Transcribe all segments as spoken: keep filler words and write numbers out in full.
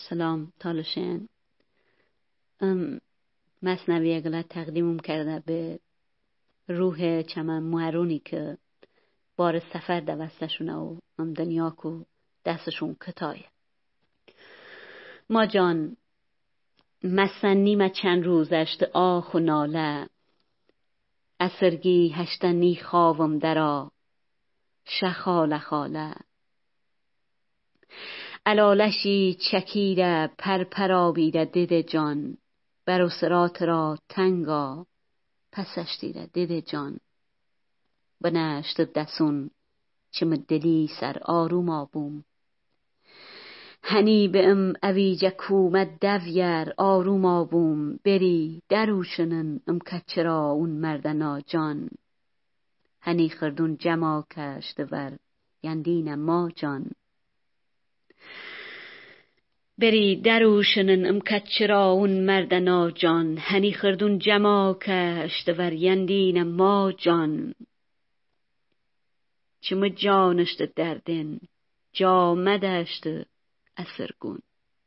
سلام تالشین. مثنوی اگلت تقدیمم کرده به روح چمن موهرونی که بار سفر دوستشونه و ام دنیا کو دستشون کتایه. ما جان مسنی ما چند روز اشت آخ و ناله، اسرگی هشتنی خواهم درا شخاله خاله. علالشی چکیره پرپرابیده دید جان، برو سرات را تنگا پسش دیره دید جان. بنشت دسون چم دلی سر آروم آبوم، هنی به ام اویجه کومد دویر آروم آبوم. بری دروشنن ام کچرا اون مردنا جان، هنی خردون جما کشت ور یندین ما جان. بری دروشنن ام کچرا اون مردنا جان، هنی خردون جما کشت ور یندین ما جان. چم جانشت دردن جامدشت اسرگون،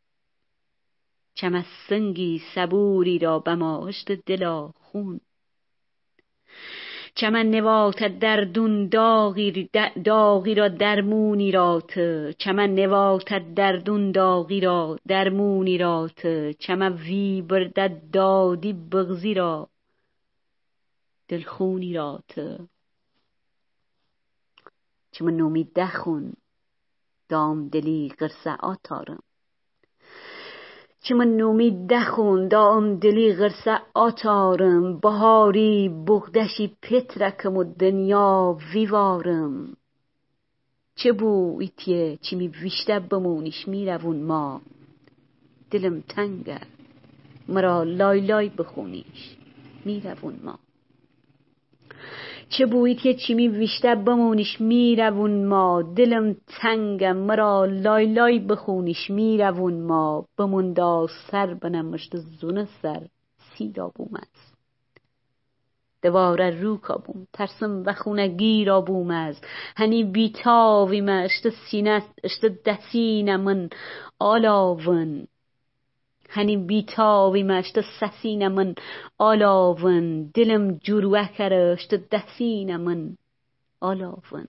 چم از سنگی صبوری را بماشت دلا خون. چمن نوات دردون داغی, داغی را درمونی را ت، چمن نوات دردون داغی را درمونی را ت. چمن وی بردد دادی بغزی را دلخونی را ت. چمن نومی دخون دام دلی غرسه آتارم، چمن نومی دخون دام دلی غرسه آتارم. بهاری بغدشی پترکم و دنیا ویوارم. چه بو ایتیه چمی ویشته بمونیش میروون ما، دلم تنگه مرا لای لای بخونیش میروون ما. چه بویی که چیمی ویشته بمونیش میروون ما، دلم تنگم مرا لای لای بخونیش میروون ما. بموندا سر بنمشت زونه سر سیرا بوم از، دواره روکا بوم ترسم و خونگی را بوم از. هنی بیتاوی ما اشت سینه اشت دسینه من آلاون، هنی بیتاوی ما اشت سسینه من آلاون. دلم جروه کره اشت دسینه من آلاون.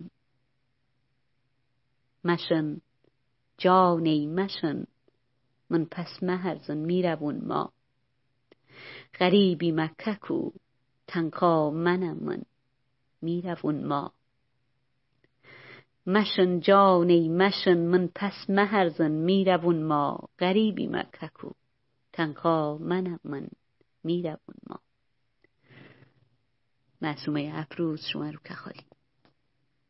مشن جانی مشن من پس مهرزن میروون ما، غریبی مککو تنها منم من میروون ما. مشن جانی مشن من پس مهرزن میروون ما، غریبی مککو تنها منم من میروون ما. معصومه افروز شما رو که خالی.